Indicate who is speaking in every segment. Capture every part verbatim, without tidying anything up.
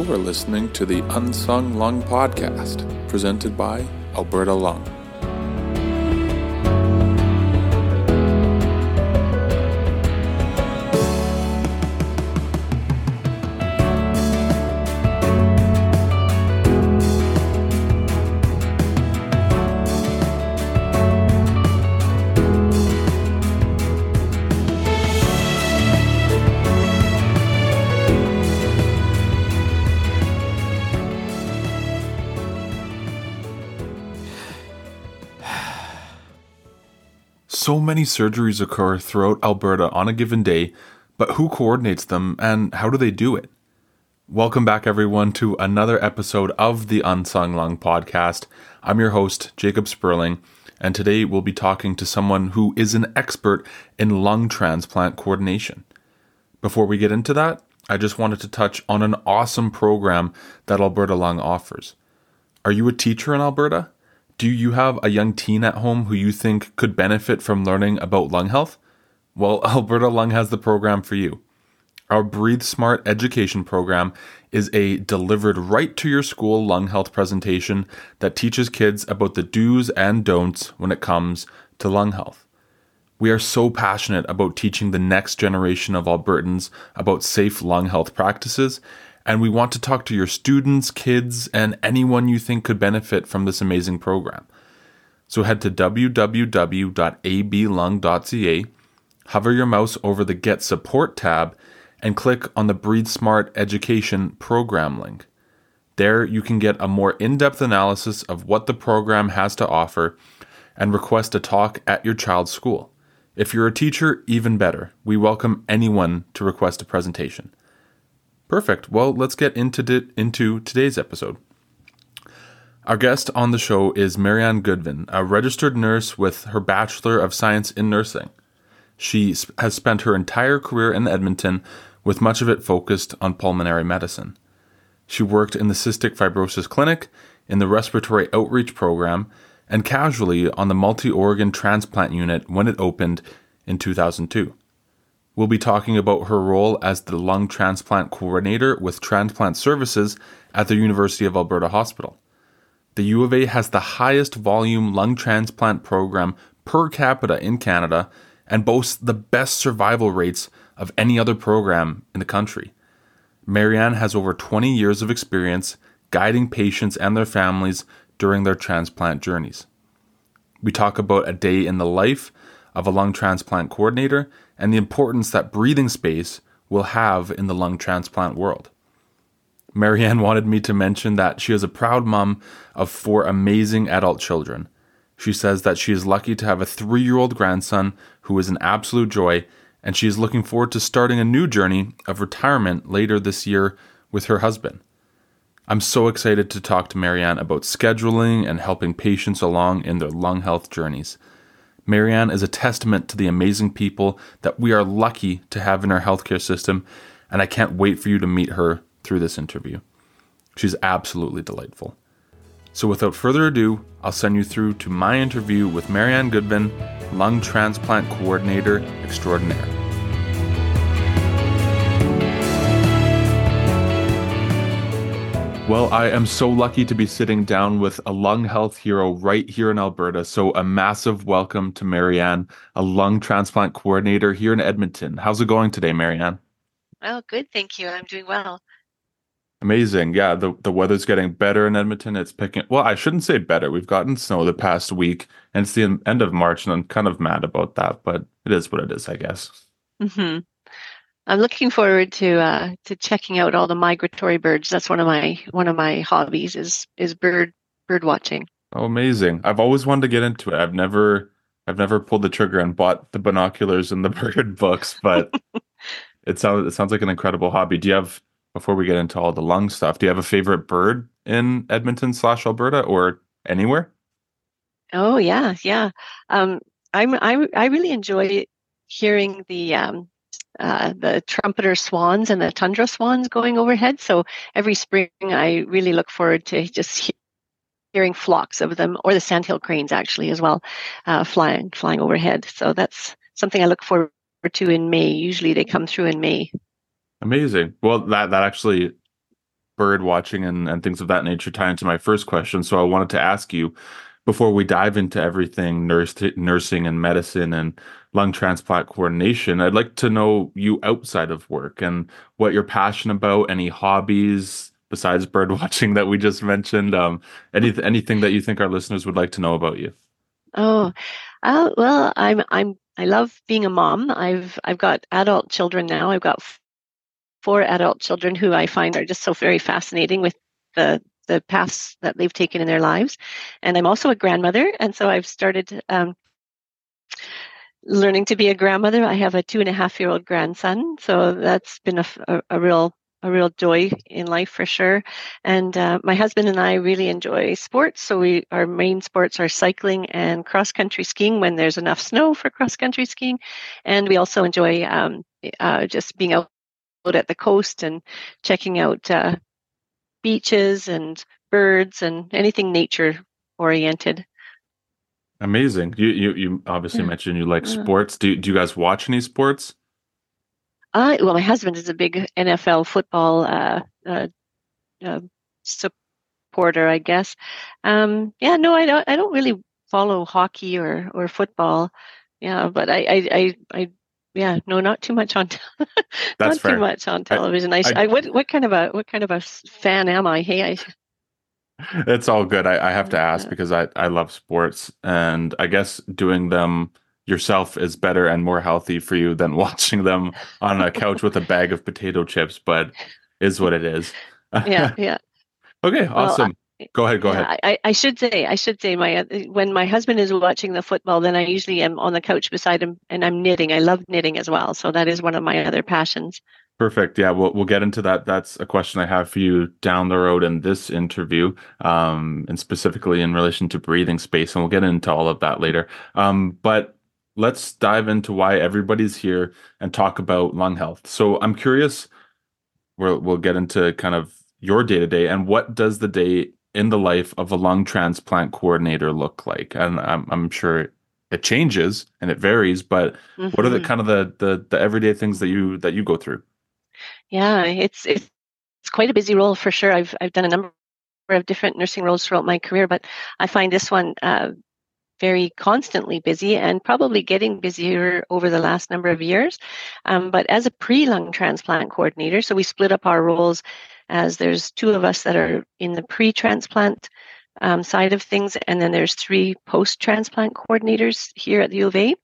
Speaker 1: You are listening to the Unsung Lung Podcast, presented by Alberta Lung. So many surgeries occur throughout Alberta on a given day, but who coordinates them and how do they do it? Welcome back, everyone, to another episode of the Unsung Lung Podcast. I'm your host, Jacob Sperling, and today we'll be talking to someone who is an expert in lung transplant coordination. Before we get into that, I just wanted to touch on an awesome program that Alberta Lung offers. Are you a teacher in Alberta? Do you have a young teen at home who you think could benefit from learning about lung health? Well, Alberta Lung has the program for you. Our Breathe Smart education program is a delivered right to your school lung health presentation that teaches kids about the do's and don'ts when it comes to lung health. We are so passionate about teaching the next generation of Albertans about safe lung health practices, and we want to talk to your students, kids, and anyone you think could benefit from this amazing program. So head to w w w dot a b lung dot c a, hover your mouse over the Get Support tab, and click on the Breathe Smart Education program link. There you can get a more in-depth analysis of what the program has to offer and request a talk at your child's school. If you're a teacher, even better. We welcome anyone to request a presentation. Perfect. Well, let's get into di- into today's episode. Our guest on the show is Marianne Goodvin, a registered nurse with her Bachelor of Science in Nursing. She sp- has spent her entire career in Edmonton, with much of it focused on pulmonary medicine. She worked in the Cystic Fibrosis Clinic, in the Respiratory Outreach Program, and casually on the Multi-Organ Transplant Unit when it opened in two thousand two. We'll be talking about her role as the lung transplant coordinator with transplant services at the University of Alberta Hospital. The U of A has the highest volume lung transplant program per capita in Canada and boasts the best survival rates of any other program in the country. Marianne has over twenty years of experience guiding patients and their families during their transplant journeys. We talk about a day in the life of a lung transplant coordinator and the importance that breathing space will have in the lung transplant world. Marianne wanted me to mention that she is a proud mom of four amazing adult children. She says that she is lucky to have a three-year-old grandson who is an absolute joy, and she is looking forward to starting a new journey of retirement later this year with her husband. I'm so excited to talk to Marianne about scheduling and helping patients along in their lung health journeys. Marianne is a testament to the amazing people that we are lucky to have in our healthcare system, and I can't wait for you to meet her through this interview. She's absolutely delightful. So without further ado, I'll send you through to my interview with Marianne Goodvin, lung transplant coordinator extraordinaire. Well, I am so lucky to be sitting down with a lung health hero right here in Alberta. So a massive welcome to Marianne, a lung transplant coordinator here in Edmonton. How's it going today, Marianne?
Speaker 2: Oh, good. Thank you. I'm doing well.
Speaker 1: Amazing. Yeah, the, the weather's getting better in Edmonton. It's picking, well, I shouldn't say better. We've gotten snow the past week, and it's the end of March, and I'm kind of mad about that, but it is what it is, I guess.
Speaker 2: hmm I'm looking forward to uh, to checking out all the migratory birds. That's one of my one of my hobbies is is bird bird watching.
Speaker 1: Oh, amazing. I've always wanted to get into it. I've never I've never pulled the trigger and bought the binoculars and the bird books, but it sounds it sounds like an incredible hobby. Do you have, before we get into all the lung stuff, do you have a favorite bird in Edmonton slash Alberta or anywhere?
Speaker 2: Oh yeah, yeah. Um, I'm I I really enjoy hearing the um, uh, the trumpeter swans and the tundra swans going overhead. So every spring, I really look forward to just he- hearing flocks of them, or the sandhill cranes actually as well, uh, flying flying overhead. So that's something I look forward to in May. Usually they come through in May.
Speaker 1: Amazing. Well, that that actually bird watching and, and things of that nature tie into my first question. So I wanted to ask you, before we dive into everything nurse nursing and medicine and lung transplant coordination, I'd like to know you outside of work and what you're passionate about, any hobbies besides bird watching that we just mentioned, um, any, anything that you think our listeners would like to know about you.
Speaker 2: Oh, uh, well, I'm I'm I love being a mom. I've I've got adult children now. I've got f- four adult children who I find are just so very fascinating with the the paths that they've taken in their lives. And I'm also a grandmother, and so I've started um, learning to be a grandmother. I have a two and a half year old grandson, so that's been a, a, a real a real joy in life for sure. And uh, my husband and I really enjoy sports. So we our main sports are cycling and cross country skiing when there's enough snow for cross country skiing, and we also enjoy um, uh, just being out at the coast and checking out uh, beaches and birds and anything nature oriented.
Speaker 1: Amazing. You you you obviously
Speaker 2: Yeah.
Speaker 1: mentioned you like
Speaker 2: Uh,
Speaker 1: sports. Do do you guys watch any sports?
Speaker 2: I well, my husband is a big N F L football uh, uh, uh, supporter, I guess. Um, yeah, no, I don't. I don't really follow hockey or or football. Yeah, but I, I, I, I yeah, no, not too much on, te-
Speaker 1: That's
Speaker 2: not too
Speaker 1: fair.
Speaker 2: much on
Speaker 1: I,
Speaker 2: television. I, sh-
Speaker 1: I
Speaker 2: I, what, what kind of a, what kind of a s- fan am I? Hey, I,
Speaker 1: It's all good. I, I have to
Speaker 2: uh,
Speaker 1: ask
Speaker 2: uh,
Speaker 1: because I, I love sports, and I guess doing them yourself is better and more healthy for you than watching them on a couch with a bag of potato chips, but is what it is.
Speaker 2: yeah, yeah.
Speaker 1: Okay,
Speaker 2: Well, I,
Speaker 1: awesome. Go ahead, go
Speaker 2: yeah,
Speaker 1: ahead.
Speaker 2: I, I I should say, I should say, my uh, when my husband is watching the football, then I usually am on the couch beside him, and I'm knitting. I love knitting as well, so that is one of my other passions.
Speaker 1: Perfect. Yeah, we'll we'll get into that. That's a question I have for you down the road in this interview, um, and specifically in relation to breathing space, and we'll get into all of that later. Um, but let's dive into why everybody's here and talk about lung health. So I'm curious, we'll we'll get into kind of your day to day and what does the day in the life of a lung transplant coordinator look like? And I'm I'm sure it changes and it varies, but what are the
Speaker 2: Hmm.
Speaker 1: kind of the the the everyday things that you that you go through?
Speaker 2: Yeah, it's it's it's quite a busy role for sure. I've I've done a number of different nursing roles throughout my career, but I find this one uh, very constantly busy and probably getting busier over the last number of years. Um, but as a pre-lung transplant coordinator, so we split up our roles as there's two of us that are in the pre-transplant um, side of things, and then there's three post-transplant coordinators here at the U of A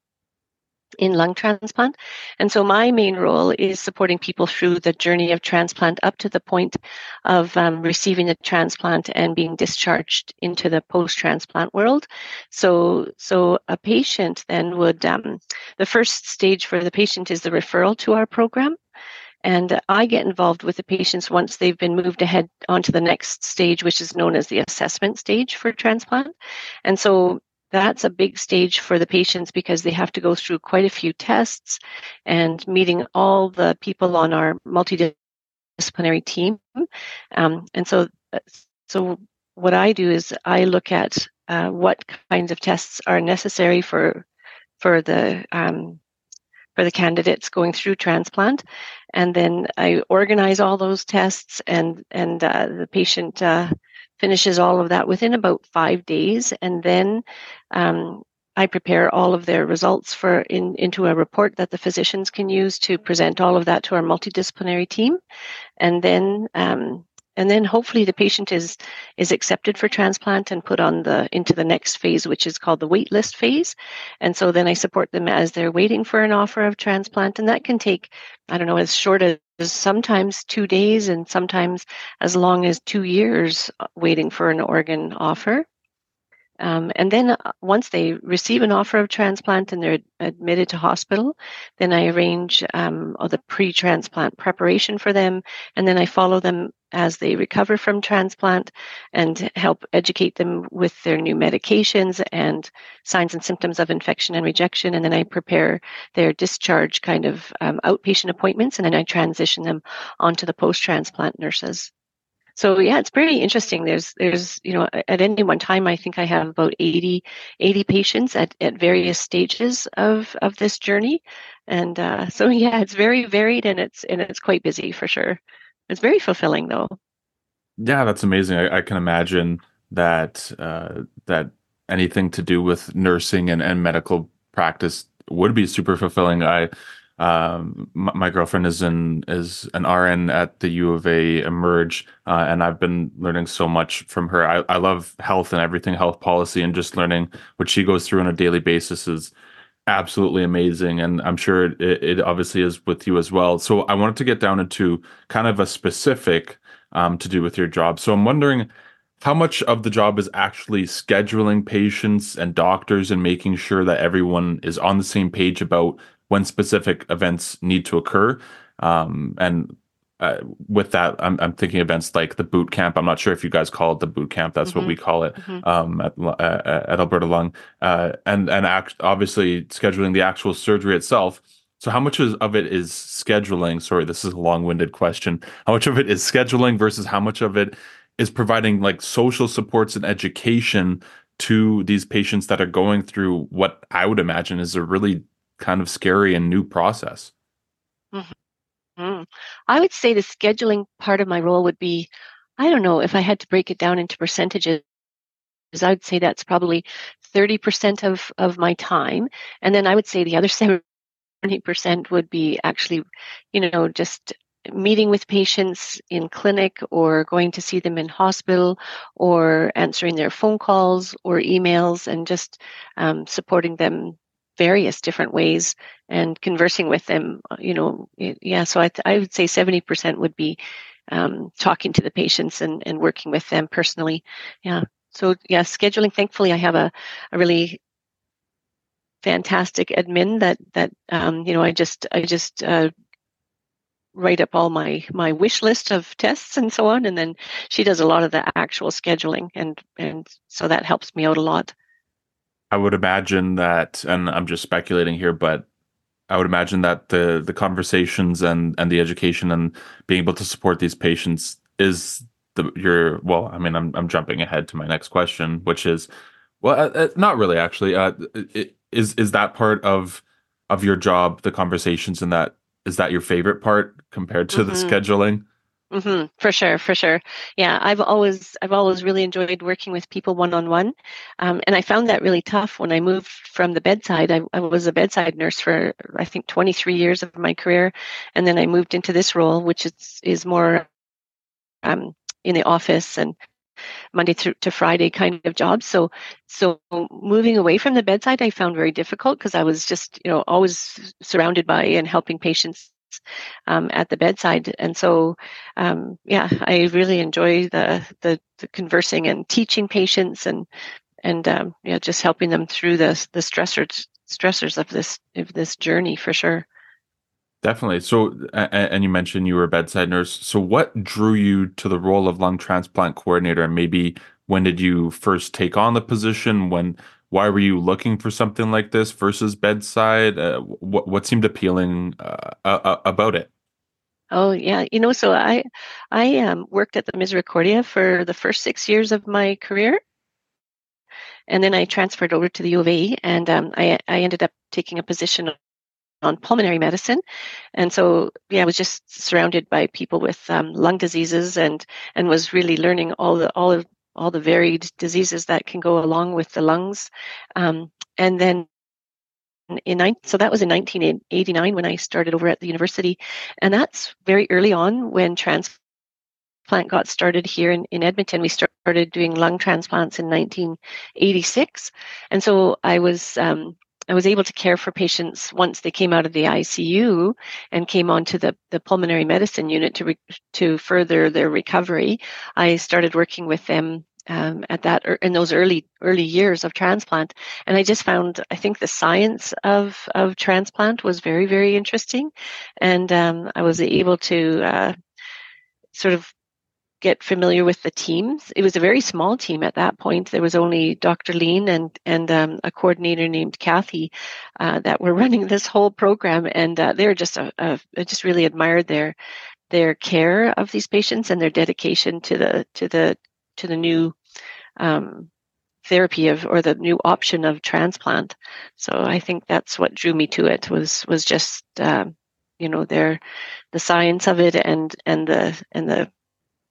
Speaker 2: in lung transplant. And so my main role is supporting people through the journey of transplant up to the point of um, receiving the transplant and being discharged into the post-transplant world. So, so a patient then would, um, the first stage for the patient is the referral to our program. And I get involved with the patients once they've been moved ahead onto the next stage, which is known as the assessment stage for transplant. And so that's a big stage for the patients because they have to go through quite a few tests and meeting all the people on our multidisciplinary team. Um, and so, so what I do is I look at uh, what kinds of tests are necessary for for the um, for the candidates going through transplant, and then I organize all those tests, and and uh, the patient uh, finishes all of that within about five days, and then um, I prepare all of their results for in into a report that the physicians can use to present all of that to our multidisciplinary team, and then um, and then hopefully the patient is is accepted for transplant and put on the into the next phase, which is called the wait list phase. And so then I support them as they're waiting for an offer of transplant, and that can take, I don't know, as short as sometimes two days and sometimes as long as two years uh, waiting for an organ offer. Um, and then uh, once they receive an offer of transplant and they're admitted to hospital, then I arrange um, all the pre-transplant preparation for them, and then I follow them as they recover from transplant and help educate them with their new medications and signs and symptoms of infection and rejection. And then I prepare their discharge kind of um, outpatient appointments, and then I transition them onto the post-transplant nurses. So yeah, it's pretty interesting. There's there's you know at any one time I think I have about eighty eighty patients at, at various stages of of this journey, and uh, so yeah, it's very varied and it's and it's quite busy for sure. It's very fulfilling though.
Speaker 1: Yeah, that's amazing. I, I can imagine that uh, that anything to do with nursing and, and medical practice would be super fulfilling. I um, my, my girlfriend is an is an R N at the U of A Emerge, uh, and I've been learning so much from her. I, I love health and everything health policy, and just learning what she goes through on a daily basis is absolutely amazing. And I'm sure it, it obviously is with you as well. So I wanted to get down into kind of a specific um, to do with your job. So I'm wondering how much of the job is actually scheduling patients and doctors and making sure that everyone is on the same page about when specific events need to occur. Um, and uh, with that, I'm, I'm thinking events like the boot camp. I'm not sure if you guys call it the boot camp. That's what
Speaker 2: Hmm.
Speaker 1: we call it
Speaker 2: Hmm.
Speaker 1: um, at, uh, at Alberta Lung, uh, and and act, obviously scheduling the actual surgery itself. So how much is, of it is scheduling? Sorry, this is a long-winded question. How much of it is scheduling versus how much of it is providing like social supports and education to these patients that are going through what I would imagine is a really kind of scary and new process?
Speaker 2: Hmm. I would say the scheduling part of my role would be, I don't know, if I had to break it down into percentages, I'd say that's probably thirty percent of, of my time. And then I would say the other seventy percent would be actually, you know, just meeting with patients in clinic or going to see them in hospital or answering their phone calls or emails and just um, supporting them various different ways and conversing with them, uh, you know, y- yeah, so I, th- I would say seventy percent would be um, talking to the patients and, and working with them personally. Yeah. So yeah, scheduling, thankfully I have a, a really fantastic admin that that um, you know I just I just uh, write up all my my wish list of tests and so on, and then she does a lot of the actual scheduling, and and so that helps me out a lot.
Speaker 1: I would imagine that, and I'm just speculating here, but I would imagine that the the conversations and and the education and being able to support these patients is the your well, I mean, I'm I'm jumping ahead to my next question, which is, well, uh, uh, not really actually. Uh, i- is is that part of of your job, the conversations, and that is that your favorite part compared to the
Speaker 2: Hmm.
Speaker 1: scheduling?
Speaker 2: Hmm. For sure, for sure. Yeah, I've always I've always really enjoyed working with people one on one, um, and I found that really tough when I moved from the bedside. I, I was a bedside nurse for I think twenty-three years of my career, and then I moved into this role, which is is more um, in the office and Monday through to Friday kind of job. So, so moving away from the bedside, I found very difficult because I was just, you know, always surrounded by and helping patients um, at the bedside. And so, um, yeah, I really enjoy the, the the conversing and teaching patients and and um, yeah, just helping them through the the stressors stressors of this of this journey for sure.
Speaker 1: Definitely. So, a- a- and you mentioned you were a bedside nurse. So, what drew you to the role of lung transplant coordinator? And maybe when did you first take on the position? When, why were you looking for something like this versus bedside? Uh, what what seemed appealing uh, uh, about it?
Speaker 2: Oh yeah, you know, so I I um, worked at the Misericordia for the first six years of my career, and then I transferred over to the U of A, and um, I I ended up taking a position on pulmonary medicine, and so yeah, I was just surrounded by people with um, lung diseases, and and was really learning all the all of all the varied diseases that can go along with the lungs, um, and then in nine, so that was in nineteen eighty-nine when I started over at the university, and that's very early on when transplant got started here in, in Edmonton. We started doing lung transplants in nineteen eighty-six, and so I was um, I was able to care for patients once they came out of the I C U and came onto the, the pulmonary medicine unit to re- to further their recovery. I started working with them um, at that in those early early years of transplant, and I just found I think the science of of transplant was very very interesting, and um, I was able to uh, sort of get familiar with the teams. It was a very small team at that point. There was only Doctor Lean and and um, a coordinator named Kathy uh, that were running this whole program, and uh, they were just a, a, I just really admired their their care of these patients and their dedication to the to the to the new um, therapy of or the new option of transplant. So I think that's what drew me to it was was just um, you know their the science of it and and the and the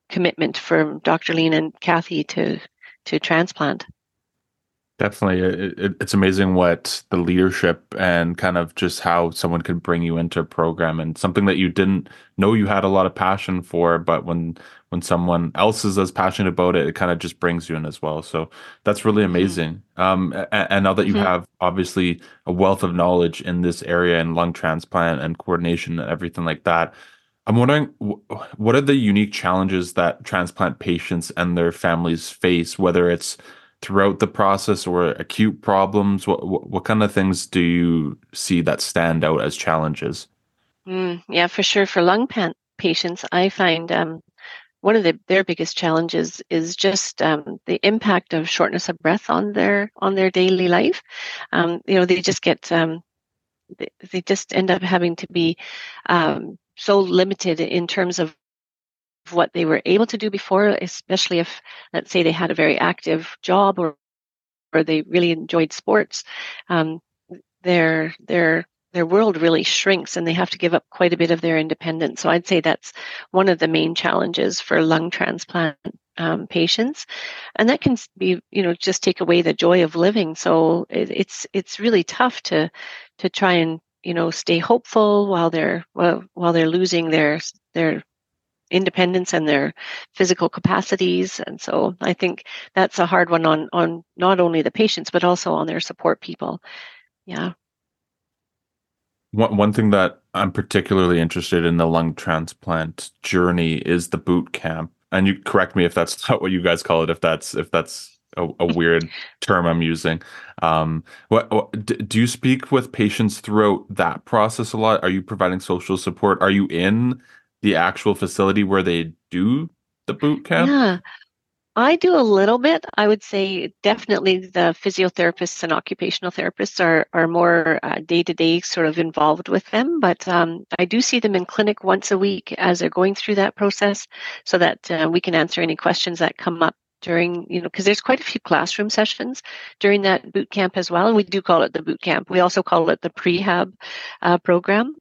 Speaker 2: commitment from Doctor Lean and Kathy to to transplant.
Speaker 1: Definitely. It, it, it's amazing what the leadership and kind of just how someone could bring you into a program and something that you didn't know you had a lot of passion for, but when when someone else is as passionate about it, it kind of just brings you in as well. So that's really
Speaker 2: Mm-hmm.
Speaker 1: amazing. Um, and, and now that you
Speaker 2: Mm-hmm.
Speaker 1: have obviously a wealth of knowledge in this area and lung transplant and coordination and everything like that, I'm wondering wh- what are the unique challenges that transplant patients and their families face, whether it's throughout the process or acute problems? What, what what kind of things do you see that stand out as challenges?
Speaker 2: Mm, yeah, for sure. For lung pan- patients, I find um, one of the, their biggest challenges is just um, the impact of shortness of breath on their on their daily life. Um, you know, they just get um, they, they just end up having to be um, so limited in terms of what they were able to do before, especially if, let's say, they had a very active job or or they really enjoyed sports. Um, their their their world really shrinks and they have to give up quite a bit of their independence. So I'd say that's one of the main challenges for lung transplant um, patients, and that can be, you know, just take away the joy of living. So it, it's it's really tough to to try and, you know, stay hopeful while they're while, while they're losing their their independence and their physical capacities. And so I think that's a hard one on on not only the patients but also on their support people. Yeah.
Speaker 1: One one thing that I'm particularly interested in the lung transplant journey is the boot camp. And you correct me if that's not what you guys call it, if that's if that's a, a weird term I'm using. Um, what, what d- do you speak with patients throughout that process a lot? Are you providing social support? Are you in the actual facility where they do the boot camp?
Speaker 2: Yeah. I do a little bit. I would say definitely the physiotherapists and occupational therapists are are more uh, day-to-day sort of involved with them, but um, I do see them in clinic once a week as they're going through that process, so that uh, we can answer any questions that come up during, you know, because there's quite a few classroom sessions during that boot camp as well, and we do call it the boot camp. We also call it the prehab uh, program.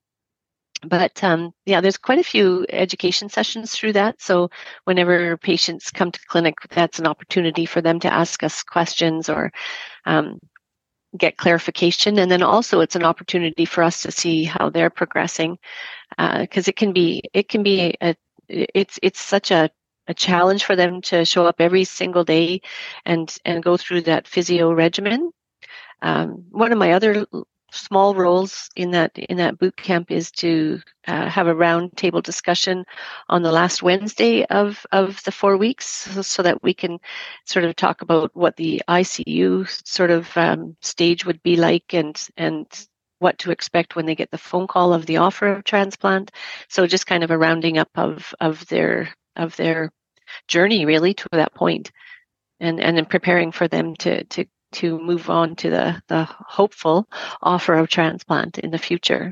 Speaker 2: But um, yeah, there's quite a few education sessions through that. So whenever patients come to clinic, that's an opportunity for them to ask us questions or um, get clarification. And then also it's an opportunity for us to see how they're progressing, because uh, it can be it can be a it's it's such a a challenge for them to show up every single day and and go through that physio regimen. Um, one of my other small roles in that in that boot camp is to uh, have a roundtable discussion on the last Wednesday of of the four weeks, so, so that we can sort of talk about what the I C U sort of um, stage would be like, and and what to expect when they get the phone call of the offer of transplant. So just kind of a rounding up of of their of their journey really to that point, and and then preparing for them to to to move on to the the hopeful offer of transplant in the future.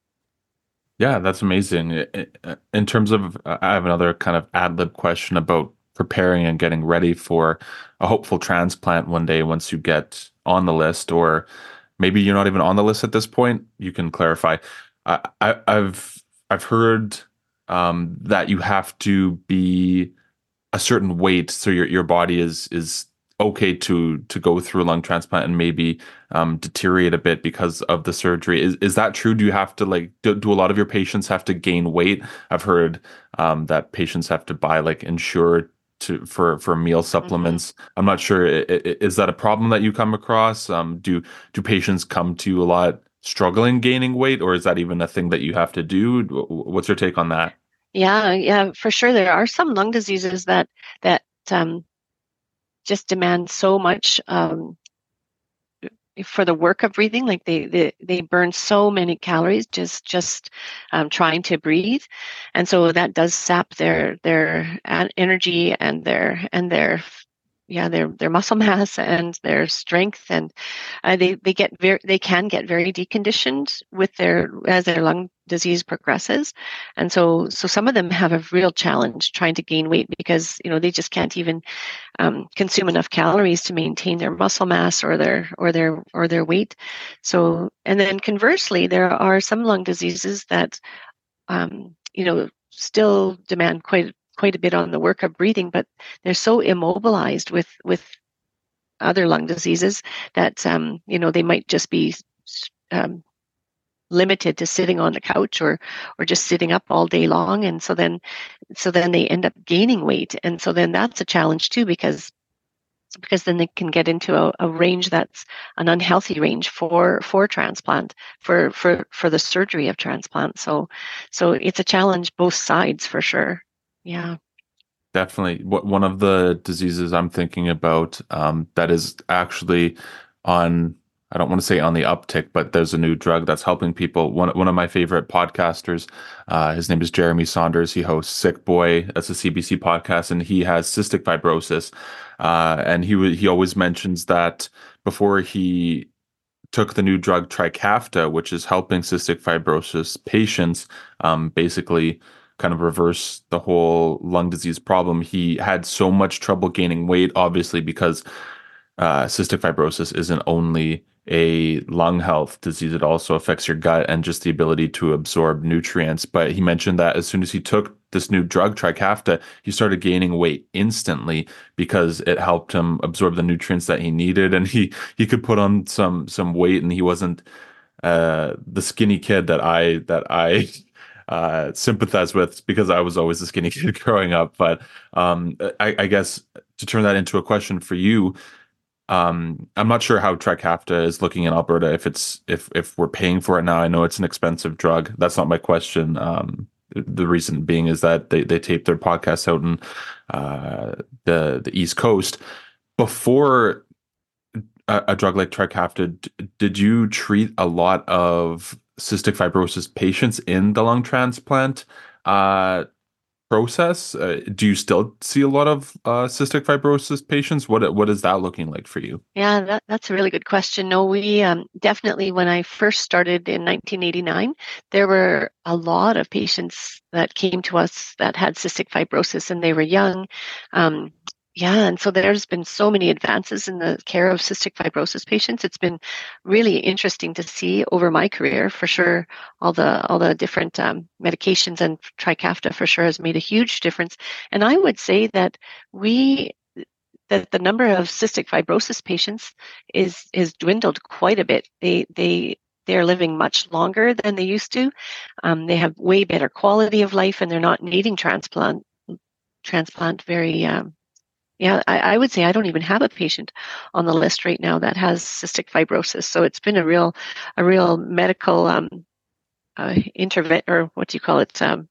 Speaker 1: Yeah, that's amazing. I- I- In terms of, I have another kind of ad lib question about preparing and getting ready for a hopeful transplant one day once you get on the list, or maybe you're not even on the list at this point. You can clarify. I, I, I've I've heard um, that you have to be a certain weight so your your body is is okay to to go through a lung transplant and maybe um, deteriorate a bit because of the surgery. Is is that true? Do you have to like do, do a lot of your patients have to gain weight? I've heard um, that patients have to buy like Ensure to for for meal
Speaker 2: Hmm.
Speaker 1: supplements. I'm not sure. I- I- Is that a problem that you come across? Um, do do patients come to you a lot struggling gaining weight, or is that even a thing that you have to do? Wh- What's your take on that?
Speaker 2: Yeah, yeah, for sure. There are some lung diseases that that um, just demand so much um, for the work of breathing. Like they they, they burn so many calories just just um, trying to breathe, and so that does sap their their uh, energy and their and their yeah their their muscle mass and their strength, and uh, they they get very they can get very deconditioned with their as their lung disease progresses. And so so some of them have a real challenge trying to gain weight because, you know, they just can't even um, consume enough calories to maintain their muscle mass or their or their or their weight. So, and then conversely, there are some lung diseases that um, you know, still demand quite quite a bit on the work of breathing, but they're so immobilized with with other lung diseases that um, you know they might just be um, limited to sitting on the couch or or just sitting up all day long, and so then so then they end up gaining weight, and so then that's a challenge too, because because then they can get into a, a range that's an unhealthy range for for transplant, for for for the surgery of transplant. So so it's a challenge both sides for sure. Yeah.
Speaker 1: Definitely. What one of the diseases I'm thinking about um, that is actually on, I don't want to say on the uptick, but there's a new drug that's helping people. One one of my favorite podcasters, uh, his name is Jeremy Saunders. He hosts Sick Boy. That's a C B C podcast, and he has cystic fibrosis. Uh, and he w- he always mentions that before he took the new drug Trikafta, which is helping cystic fibrosis patients um, basically kind of reverse the whole lung disease problem. He had so much trouble gaining weight, obviously, because uh, cystic fibrosis isn't only a lung health disease, it also affects your gut and just the ability to absorb nutrients. But he mentioned that as soon as he took this new drug, Trikafta, he started gaining weight instantly because it helped him absorb the nutrients that he needed, and he he could put on some some weight, and he wasn't uh, the skinny kid that I that I uh, sympathize with because I was always a skinny kid growing up. But um, I, I guess to turn that into a question for you, um, I'm not sure how Trikafta is looking in Alberta. If it's if if we're paying for it now, I know it's an expensive drug. That's not my question. Um, the reason being is that they they tape their podcasts out in uh, the the East Coast. Before a, a drug like Trikafta, d- did you treat a lot of cystic fibrosis patients in the lung transplant uh, process? Uh, do you still see a lot of uh, cystic fibrosis patients? What what is that looking like for you?
Speaker 2: Yeah, that, that's a really good question. No, we um, definitely, when I first started in nineteen eighty-nine, there were a lot of patients that came to us that had cystic fibrosis, and they were young. Um, yeah, and so there's been so many advances in the care of cystic fibrosis patients. It's been really interesting to see over my career, for sure. All the all the different um, medications, and Trikafta for sure has made a huge difference. And I would say that we that the number of cystic fibrosis patients is is dwindled quite a bit. They they they're living much longer than they used to. Um, they have way better quality of life, and they're not needing transplant transplant very. Um, yeah, I, I would say I don't even have a patient on the list right now that has cystic fibrosis. So it's been a real a real medical um, uh, intervent, or what do you call it? Um,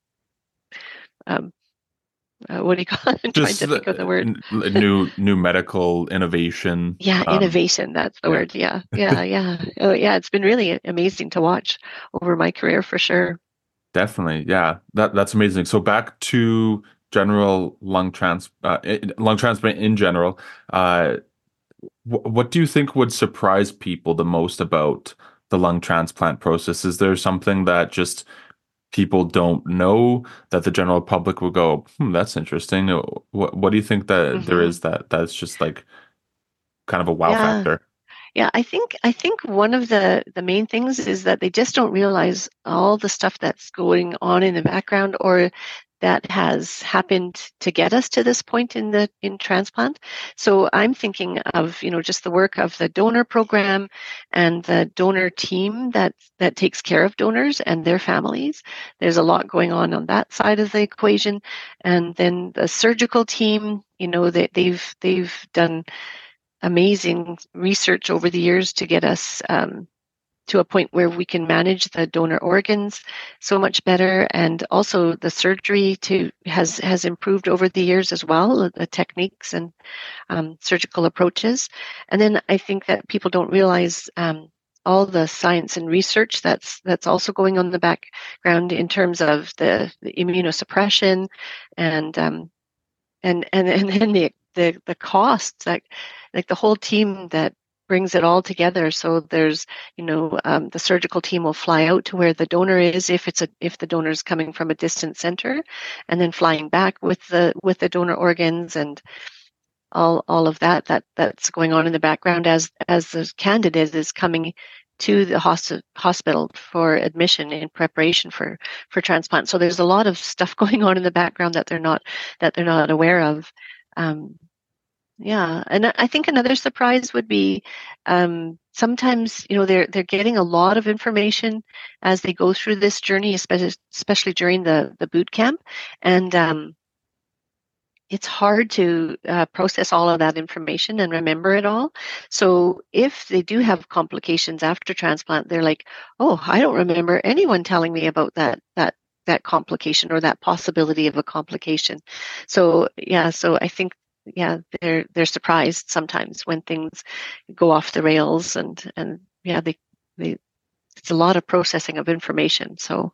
Speaker 2: um, uh, what do you call it? I'm trying
Speaker 1: Just
Speaker 2: to think of the
Speaker 1: the
Speaker 2: word.
Speaker 1: n- new new medical innovation.
Speaker 2: Yeah,
Speaker 1: Um,
Speaker 2: innovation, that's the
Speaker 1: yeah,
Speaker 2: word. Yeah, yeah, yeah. Oh, yeah, it's been really amazing to watch over my career for sure.
Speaker 1: definitely. Yeah, that that's amazing. So back to general lung trans uh, i- lung transplant in general. Uh, wh- what do you think would surprise people the most about the lung transplant process? Is there something that just people don't know that the general public will go, hmm, that's interesting. Uh, What what do you think that there
Speaker 2: Hmm.
Speaker 1: is that that's just like kind of a wow
Speaker 2: Yeah,
Speaker 1: factor?
Speaker 2: yeah. I think I think one of the the main things is that they just don't realize all the stuff that's going on in the background, or that has happened to get us to this point in the in transplant. So I'm thinking of, you know, just the work of the donor program and the donor team that that takes care of donors and their families. There's a lot going on on that side of the equation, and then the surgical team. You know, they, they've they've done amazing research over the years to get us um, to a point where we can manage the donor organs so much better, and also the surgery to has has improved over the years as well, the techniques and um, surgical approaches. And then I think that people don't realize um, all the science and research that's that's also going on in the background in terms of the, the immunosuppression and um, and and and then the the the costs, like like the whole team that brings it all together. So there's, you know, um, the surgical team will fly out to where the donor is if it's a if the donor is coming from a distant center, and then flying back with the with the donor organs, and all all of that that that's going on in the background as as the candidate is coming to the hospi- hospital for admission in preparation for for transplant. So there's a lot of stuff going on in the background that they're not that they're not aware of. Um, yeah, and I I think another surprise would be um, sometimes you know they're they're getting a lot of information as they go through this journey, especially especially during the the boot camp, and um, it's hard to uh, process all of that information and remember it all. So if they do have complications after transplant, they're like, "Oh, I don't remember anyone telling me about that that that complication or that possibility of a complication." So yeah, so I think yeah, they're they're surprised sometimes when things go off the rails, and and yeah, they they it's a lot of processing of information. So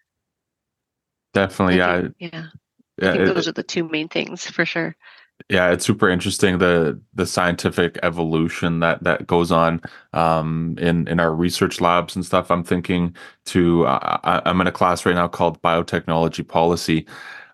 Speaker 1: Definitely,
Speaker 2: I think
Speaker 1: yeah.
Speaker 2: yeah, I
Speaker 1: Yeah,
Speaker 2: think those
Speaker 1: it,
Speaker 2: are the two main things for sure.
Speaker 1: yeah, it's super interesting the the scientific evolution that that goes on um, in in our research labs and stuff. I'm thinking to I, I- I'm in a class right now called biotechnology policy,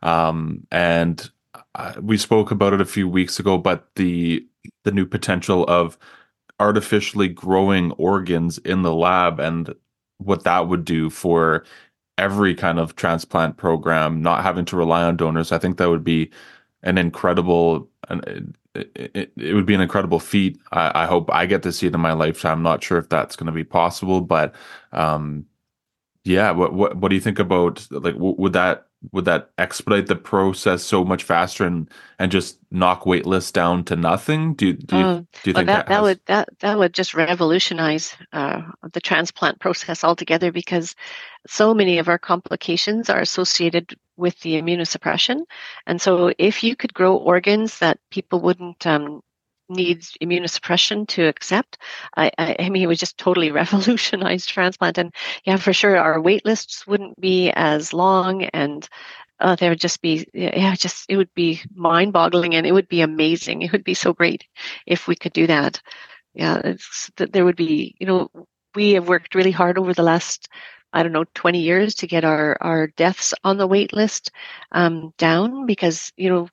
Speaker 1: um, and uh, we spoke about it a few weeks ago. But the the new potential of artificially growing organs in the lab and what that would do for every kind of transplant program, not having to rely on donors. I think that would be an incredible, an, it, it, it would be an incredible feat. I, I hope I get to see it in my lifetime. I'm not sure if that's going to be possible, but um, yeah. What what what do you think about like w would that would that expedite the process so much faster and and just knock wait lists down to nothing? Do you do you
Speaker 2: Um,
Speaker 1: do you
Speaker 2: well,
Speaker 1: think
Speaker 2: that
Speaker 1: that
Speaker 2: that
Speaker 1: has?
Speaker 2: would that that would just revolutionize uh, the transplant process altogether because so many of our complications are associated with the immunosuppression, and so if you could grow organs that people wouldn't um, need immunosuppression to accept, I, I, I mean, it would just totally revolutionize transplant. And yeah, for sure, our wait lists wouldn't be as long, and uh, there would just be yeah just it would be mind-boggling, and it would be amazing. It would be so great if we could do that. Yeah, it's that there would be, you know, we have worked really hard over the last, I don't know, twenty years to get our our deaths on the wait list um, down because, you know,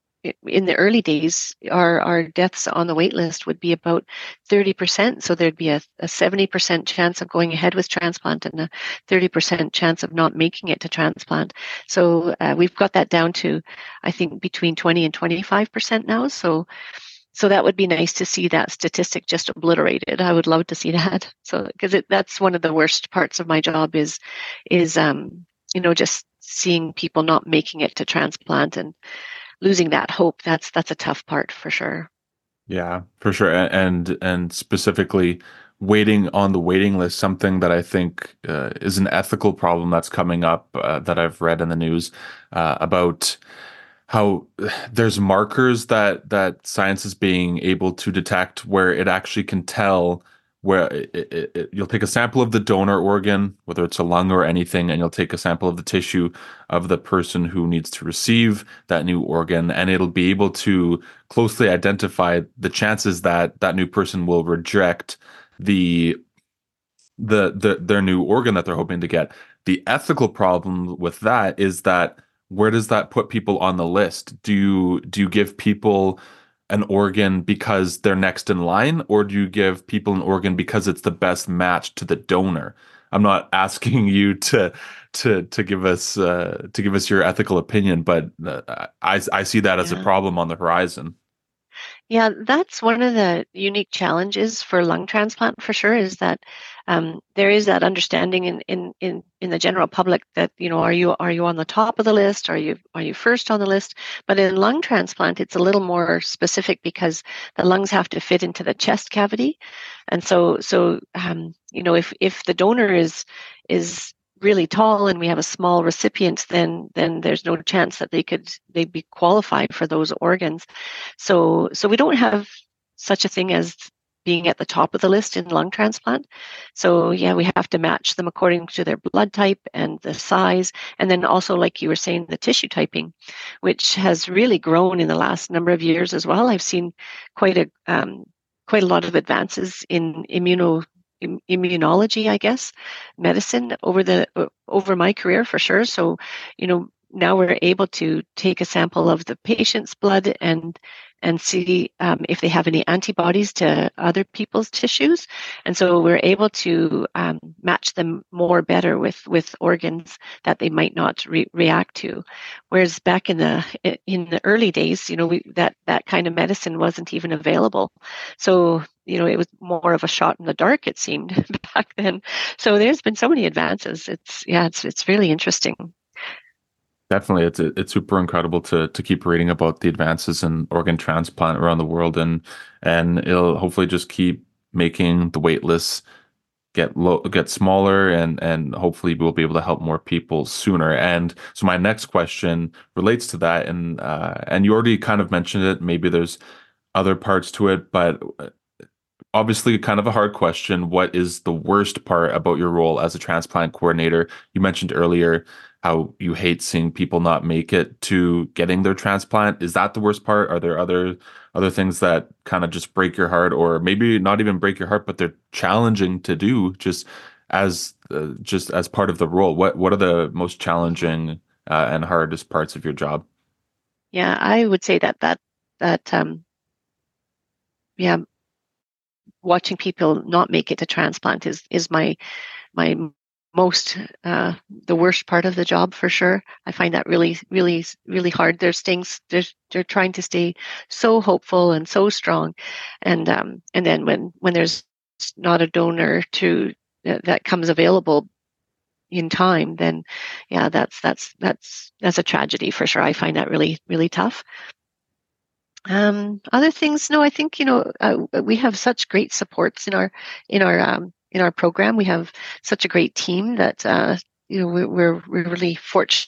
Speaker 2: in the early days, our, our deaths on the wait list would be about thirty percent. So there'd be a, a seventy percent chance of going ahead with transplant and a thirty percent chance of not making it to transplant. So uh, we've got that down to, I think, between twenty and twenty-five percent now. So so that would be nice to see that statistic just obliterated. I would love to see that. So because that's one of the worst parts of my job is is um, you know, just seeing people not making it to transplant and losing that hope. That's that's a tough part for sure.
Speaker 1: Yeah, for sure. A- And and specifically waiting on the waiting list, something that I think uh, is an ethical problem that's coming up uh, that I've read in the news uh, about how there's markers that that science is being able to detect where it actually can tell where it, it, it, you'll take a sample of the donor organ, whether it's a lung or anything, and you'll take a sample of the tissue of the person who needs to receive that new organ, and it'll be able to closely identify the chances that that new person will reject the the the their new organ that they're hoping to get. The ethical problem with that is that where does that put people on the list? Do you do you give people an organ because they're next in line, or do you give people an organ because it's the best match to the donor? I'm not asking you to to to give us uh, to give us your ethical opinion, but uh, I I see that as a
Speaker 2: Yeah.
Speaker 1: problem on the horizon.
Speaker 2: Yeah, that's one of the unique challenges for lung transplant for sure is that um, there is that understanding in, in, in, in the general public that, you know, are you are you on the top of the list? Are you are you first on the list? But in lung transplant, it's a little more specific because the lungs have to fit into the chest cavity. And so so um, you know, if if the donor is is really tall and we have a small recipient, then then there's no chance that they could they'd be qualified for those organs. So, so we don't have such a thing as being at the top of the list in lung transplant. So, yeah, we have to match them according to their blood type and the size. And then also, like you were saying, the tissue typing, which has really grown in the last number of years as well. I've seen quite a um, quite a lot of advances in immuno im- immunology, I guess, medicine over the over my career for sure. So, you know, now we're able to take a sample of the patient's blood and and see um, if they have any antibodies to other people's tissues. And so we're able to um, match them more better with, with organs that they might not re- react to. Whereas back in the in the early days, you know, we, that, that kind of medicine wasn't even available. So, you know, it was more of a shot in the dark, it seemed, back then. So there's been so many advances. It's, yeah, it's, it's really interesting.
Speaker 1: Definitely, it's it's super incredible to to keep reading about the advances in organ transplant around the world, and and it'll hopefully just keep making the wait lists get low, get smaller, and and hopefully we'll be able to help more people sooner. And so my next question relates to that, and uh, and you already kind of mentioned it. Maybe there's other parts to it, but obviously kind of a hard question. What is the worst part about your role as a transplant coordinator? You mentioned earlier how you hate seeing people not make it to getting their transplant. Is that the worst part? Are there other other things that kind of just break your heart, or maybe not even break your heart, but they're challenging to do just as uh, just as part of the role? What what are the most challenging uh, and hardest parts of your job?
Speaker 2: Yeah, I would say that that that um yeah, watching people not make it to transplant is is my my most uh, the worst part of the job for sure. I find that really, really, really hard. There's things they're they're trying to stay so hopeful and so strong, and um and then when when there's not a donor to that, that comes available in time, then yeah, that's that's that's that's a tragedy for sure. I find that really, really tough. Um, other things, no, I think, you know, uh, we have such great supports in our in our um, in our program. We have such a great team that uh, you know we're we're we're really fortunate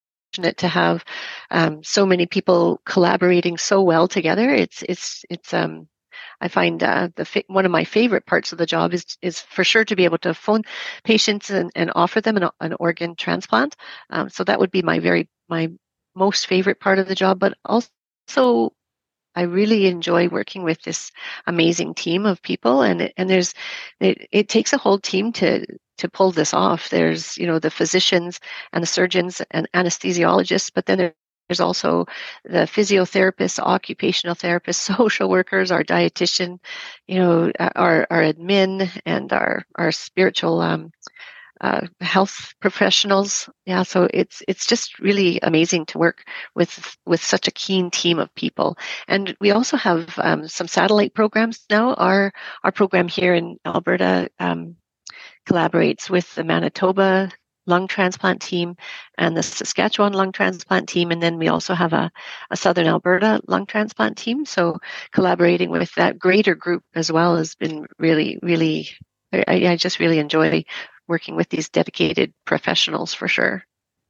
Speaker 2: to have um, so many people collaborating so well together. It's it's it's um I find uh, the fa- one of my favorite parts of the job is is for sure to be able to phone patients and, and offer them an, an organ transplant. Um, so that would be my very my most favorite part of the job, but also I really enjoy working with this amazing team of people, and it, and there's it, it takes a whole team to to pull this off. There's, you know, the physicians and the surgeons and anesthesiologists, but then there, there's also the physiotherapists, occupational therapists, social workers, our dietitian, you know, our our admin, and our our spiritual um, uh, health professionals. Yeah, so it's it's just really amazing to work with with such a keen team of people. And we also have um, some satellite programs now. Our our program here in Alberta um, collaborates with the Manitoba lung transplant team and the Saskatchewan lung transplant team, and then we also have a, a Southern Alberta lung transplant team. So collaborating with that greater group as well has been really, really. I, I just really enjoy working with these dedicated professionals for sure.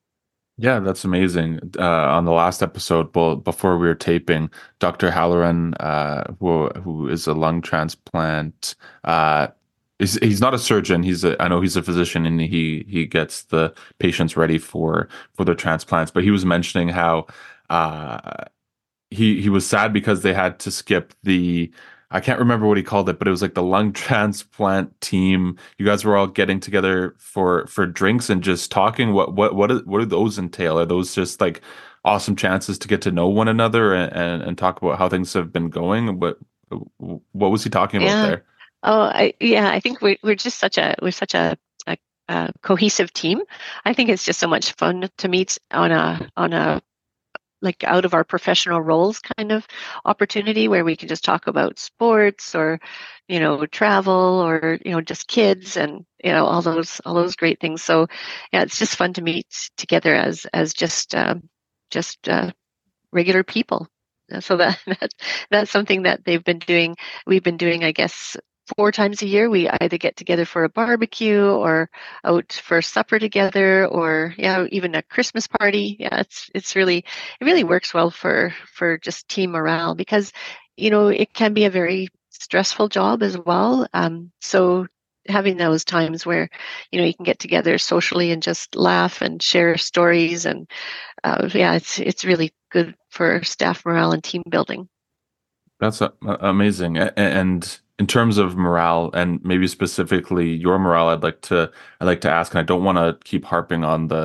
Speaker 1: Yeah, that's amazing. Uh, on the last episode, well, before we were taping, Doctor Halloran, uh, who who is a lung transplant, uh, is he's not a surgeon. He's a, I know he's a physician, and he he gets the patients ready for for their transplants. But he was mentioning how uh, he he was sad because they had to skip the I can't remember what he called it, but it was like the lung transplant team. You guys were all getting together for for drinks and just talking. What what what do, what do those entail? Are those just like awesome chances to get to know one another and and, and talk about how things have been going? What what was he talking about
Speaker 2: Yeah.
Speaker 1: there?
Speaker 2: Oh, I, yeah. I think we're we're just such a we're such a, a, a cohesive team. I think it's just so much fun to meet on a on a like out of our professional roles kind of opportunity where we can just talk about sports or, you know, travel or, you know, just kids and, you know, all those all those great things. So yeah, it's just fun to meet together as as just um, just uh, regular people. Uh, So that, that that's something that they've been doing. We've been doing, I guess, four times a year. We either get together for a barbecue or out for supper together, or yeah, even a Christmas party. Yeah, it's it's really it really works well for for just team morale because you know it can be a very stressful job as well. Um, so having those times where you know you can get together socially and just laugh and share stories and uh, yeah, it's it's really good for staff morale and team building.
Speaker 1: That's a, amazing. A- And in terms of morale, and maybe specifically your morale, I'd like to I'd like to ask, and I don't want to keep harping on the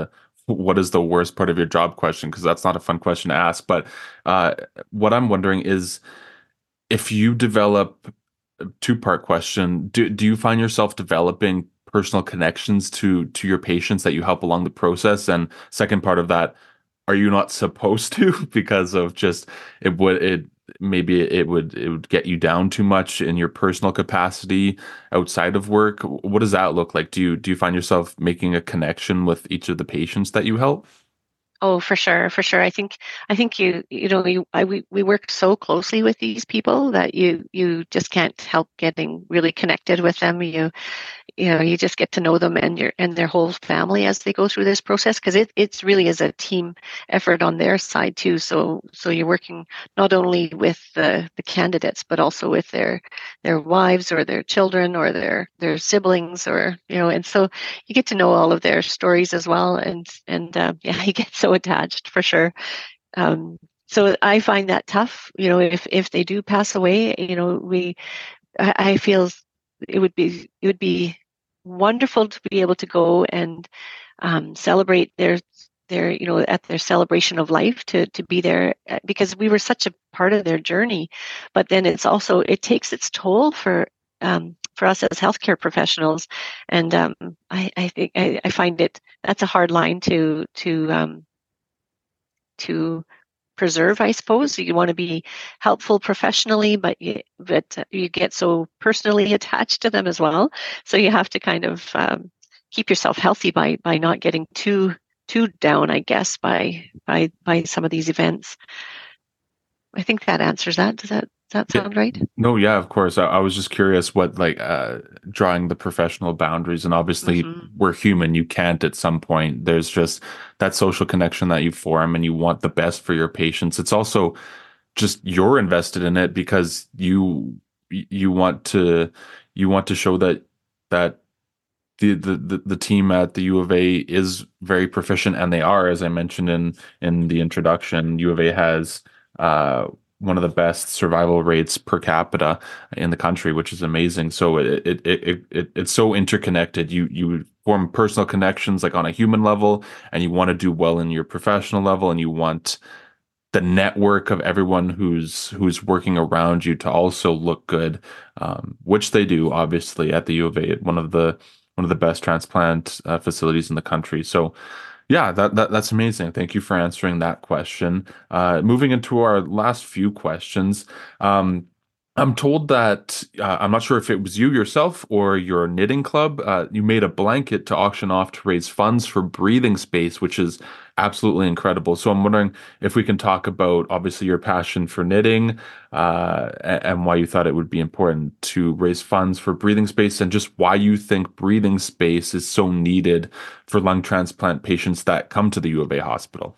Speaker 1: what is the worst part of your job question, because that's not a fun question to ask. But uh, what I'm wondering is if you develop two-part question, do do you find yourself developing personal connections to to your patients that you help along the process? And second part of that, are you not supposed to because of just it would it maybe it would it would get you down too much in your personal capacity outside of work? What does that look like? Do you do you find yourself making a connection with each of the patients that you help?
Speaker 2: Oh, for sure, for sure. I think I think you you know you I we we work so closely with these people that you you just can't help getting really connected with them. You you know you just get to know them and your and their whole family as they go through this process, because it it's really is a team effort on their side too. So so you're working not only with the the candidates but also with their their wives or their children or their their siblings, or you know and so you get to know all of their stories as well, and and uh, yeah, you get so attached for sure. um, so I find that tough, you know if if they do pass away, you know we I, I feel it would be it would be wonderful to be able to go and um, celebrate their their you know at their celebration of life, to to be there, uh, because we were such a part of their journey. But then it's also, it takes its toll for um, for us as healthcare professionals, and um, I I think I, I find it that's a hard line to to um, to preserve, I suppose. You want to be helpful professionally, but you, but you get so personally attached to them as well. So you have to kind of um, keep yourself healthy by by not getting too too down, I guess, by by by some of these events. I think that answers that. Does that does that
Speaker 1: Yeah.
Speaker 2: sound right?
Speaker 1: No, yeah, of course. I, I was just curious what like uh drawing the professional boundaries, and obviously
Speaker 2: Hmm.
Speaker 1: we're human. You can't at some point. There's just that social connection that you form and you want the best for your patients. It's also just you're invested in it because you you want to you want to show that that the, the the the team at the U of A is very proficient, and they are, as I mentioned in in the introduction. U of A has uh one of the best survival rates per capita in the country, which is amazing. So it it it, it it's so interconnected. You you form personal connections like on a human level, and you want to do well in your professional level, and you want the network of everyone who's who's working around you to also look good, um, which they do, obviously, at the U of A, one of the one of the best transplant uh, facilities in the country. So, yeah, that, that that's amazing. Thank you for answering that question. Uh, moving into our last few questions. Um, I'm told that uh, I'm not sure if it was you yourself or your knitting club. Uh, you made a blanket to auction off to raise funds for breathing space, which is absolutely incredible. So I'm wondering if we can talk about obviously your passion for knitting, uh, a- and why you thought it would be important to raise funds for breathing space, and just why you think breathing space is so needed for lung transplant patients that come to the U of A hospital.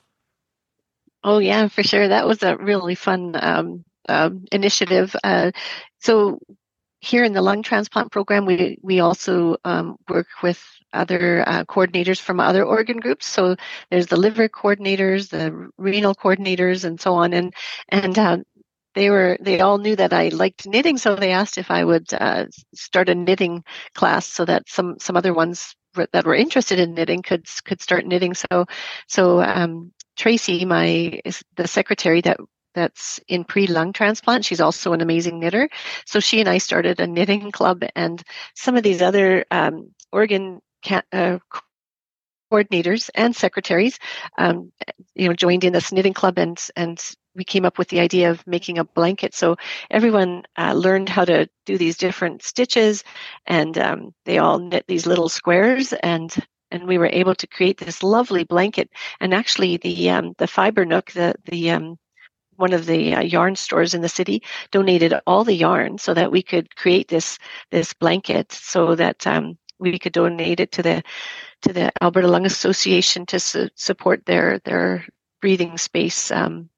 Speaker 2: Oh yeah, for sure. That was a really fun um, um, initiative. Uh, so here in the lung transplant program, we we also um, work with other uh, coordinators from other organ groups. So there's the liver coordinators, the renal coordinators, and so on. And and uh, they were they all knew that I liked knitting, so they asked if I would uh, start a knitting class so that some some other ones were- that were interested in knitting could could start knitting. So so um, Tracy, my is the secretary that that's in pre-lung transplant. She's also an amazing knitter. So she and I started a knitting club, and some of these other um, organ ca- uh, coordinators and secretaries, um, you know, joined in this knitting club, and and we came up with the idea of making a blanket. So everyone uh, learned how to do these different stitches, and um, they all knit these little squares, and and we were able to create this lovely blanket. And actually, the um, the Fiber Nook, the the um, one of the uh, yarn stores in the city, donated all the yarn so that we could create this this blanket, so that um, we could donate it to the to the Alberta Lung Association to su- support their their breathing space um,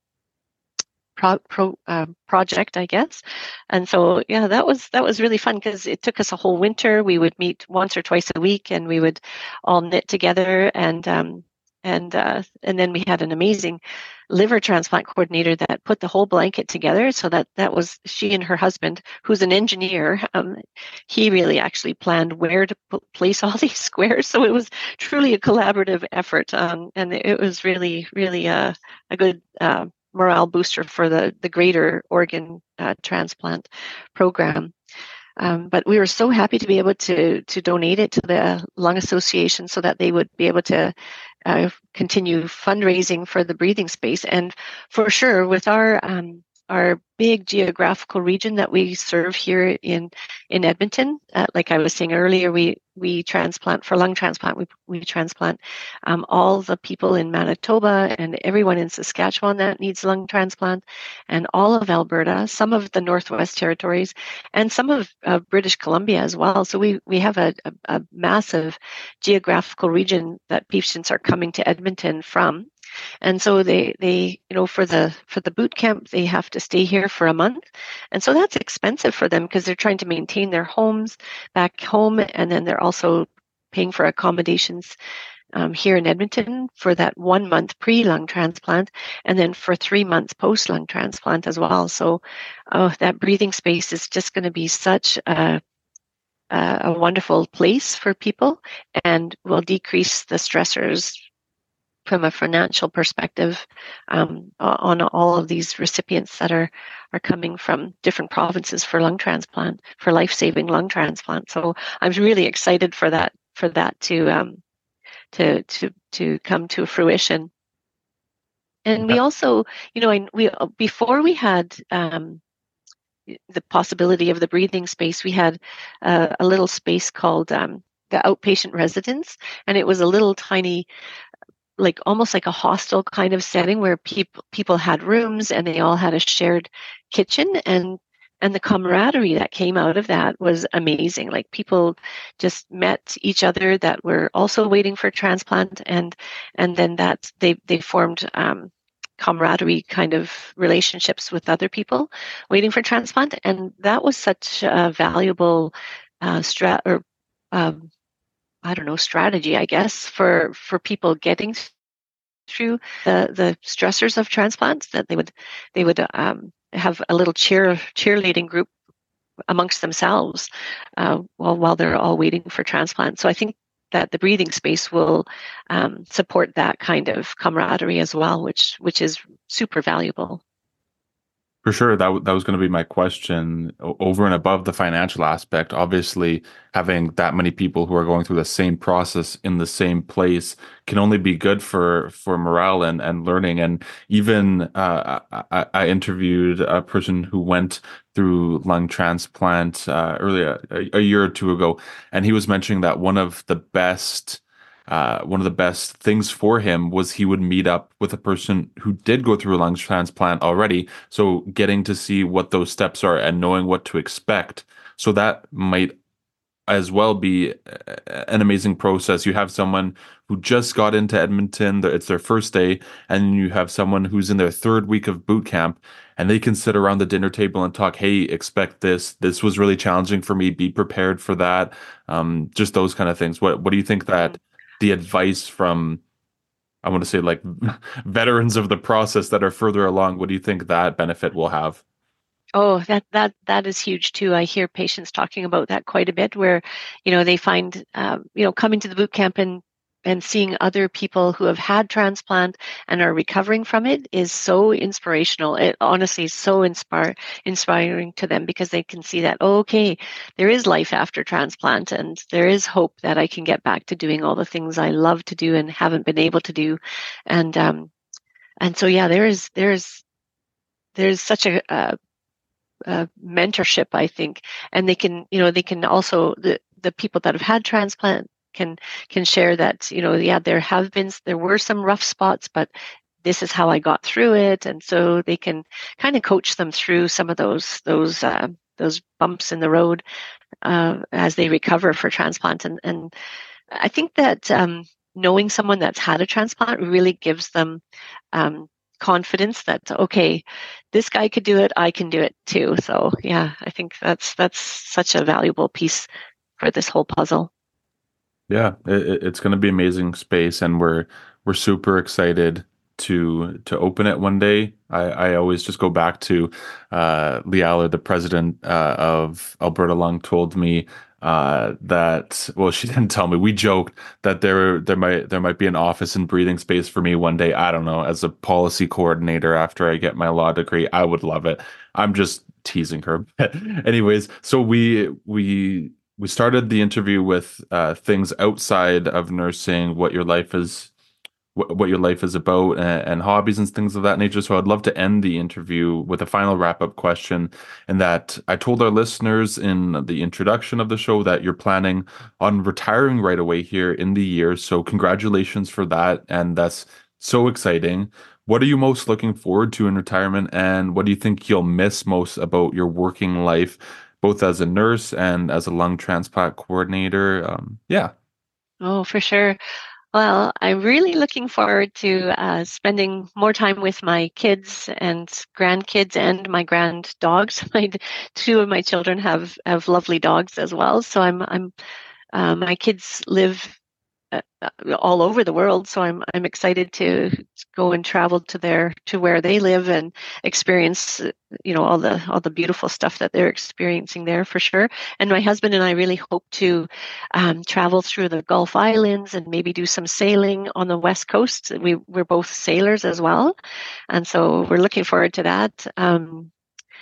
Speaker 2: pro, pro, uh, project, I guess. And so, yeah, that was that was really fun because it took us a whole winter. We would meet once or twice a week, and we would all knit together. And um, and uh, and then we had an amazing liver transplant coordinator that put the whole blanket together. So that that was she and her husband, who's an engineer. Um, he really actually planned where to put, place all these squares. So it was truly a collaborative effort, um, and it was really really a a good uh, morale booster for the the greater organ uh, transplant program. Um, but we were so happy to be able to to donate it to the Lung Association so that they would be able to uh, continue fundraising for the breathing space. And for sure, with our um, our big geographical region that we serve here in in Edmonton, uh, like I was saying earlier, we we transplant for lung transplant. We we transplant um, all the people in Manitoba and everyone in Saskatchewan that needs lung transplant, and all of Alberta, some of the Northwest Territories, and some of uh, British Columbia as well. So we we have a, a, a massive geographical region that patients are coming to Edmonton from. And so they, they, you know, for the for the boot camp, they have to stay here for a month, and so that's expensive for them because they're trying to maintain their homes back home, and then they're also paying for accommodations um, here in Edmonton for that one month pre-lung transplant, and then for three months post-lung transplant as well. So, oh, that breathing space is just going to be such a a wonderful place for people, and will decrease the stressors from a financial perspective um, on all of these recipients that are are coming from different provinces for lung transplant, for life-saving lung transplant. So I'm really excited for that for that to um, to to to come to fruition. And we also, you know, we before we had um, the possibility of the breathing space, we had uh, a little space called um, the outpatient residence, and it was a little tiny, like almost like a hostel kind of setting where people people had rooms and they all had a shared kitchen, and and the camaraderie that came out of that was amazing. Like people just met each other that were also waiting for transplant, and and then that they they formed um, camaraderie kind of relationships with other people waiting for transplant, and that was such a valuable uh, strat or um, I don't know, strategy, I guess, for for people getting through the the stressors of transplants, that they would they would um, have a little cheer cheerleading group amongst themselves uh, while while they're all waiting for transplant. So I think that the breathing space will um, support that kind of camaraderie as well, which which is super valuable.
Speaker 1: For sure, that w- that was going to be my question. O- Over and above the financial aspect, obviously, having that many people who are going through the same process in the same place can only be good for for morale and and learning. And even uh, I, I I interviewed a person who went through lung transplant uh, earlier a, a year or two ago, and he was mentioning that one of the best uh, one of the best things for him was he would meet up with a person who did go through a lung transplant already. So getting to see what those steps are and knowing what to expect. So that might as well be a- an amazing process. You have someone who just got into Edmonton, th- it's their first day, and you have someone who's in their third week of boot camp, and they can sit around the dinner table and talk, hey, expect this. This was really challenging for me. Be prepared for that. Um, just those kind of things. What what do you think that the advice from, I want to say, like veterans of the process that are further along, what do you think that benefit will have?
Speaker 2: Oh, that that that is huge too. I hear patients talking about that quite a bit, where, you know, they find, um, you know, coming to the boot camp and and seeing other people who have had transplant and are recovering from it is so inspirational. It honestly is so inspire inspiring to them, because they can see that, oh, okay, there is life after transplant, and there is hope that I can get back to doing all the things I love to do and haven't been able to do, and um and so yeah, there is there's there's such a, a uh, mentorship, I think, and they can, you know, they can also, the the people that have had transplant can can share that, you know, yeah, there have been there were some rough spots, but this is how I got through it, and so they can kind of coach them through some of those those uh, those bumps in the road uh, as they recover for transplant, and and I think that um, knowing someone that's had a transplant really gives them um, confidence that, okay, this guy could do it, I can do it too. So yeah, I think that's that's such a valuable piece for this whole puzzle.
Speaker 1: Yeah, it, it's going to be amazing space, and we're we're super excited to to open it one day. I, I always just go back to uh, Liala, the president uh, of Alberta Lung, told me uh, that, well, she didn't tell me. We joked that there there might there might be an office and breathing space for me one day. I don't know, as a policy coordinator after I get my law degree. I would love it. I'm just teasing her. Anyways, so we we we started the interview with uh, things outside of nursing, what your life is what, what your life is about, and, and hobbies and things of that nature. So I'd love to end the interview with a final wrap-up question. And that I told our listeners in the introduction of the show that you're planning on retiring right away here in the year. So congratulations for that. And that's so exciting. What are you most looking forward to in retirement? And what do you think you'll miss most about your working life, both as a nurse and as a lung transplant coordinator? Um, yeah.
Speaker 2: Oh, for sure. Well, I'm really looking forward to uh, spending more time with my kids and grandkids and my grand dogs. My two of my children have have lovely dogs as well. So I'm I'm uh, my kids live uh, all over the world. So I'm I'm excited to go and travel to their to where they live and experience, you know, all the all the beautiful stuff that they're experiencing there for sure. And my husband and I really hope to um, travel through the Gulf Islands and maybe do some sailing on the West Coast. We we're both sailors as well, and so we're looking forward to that. Um,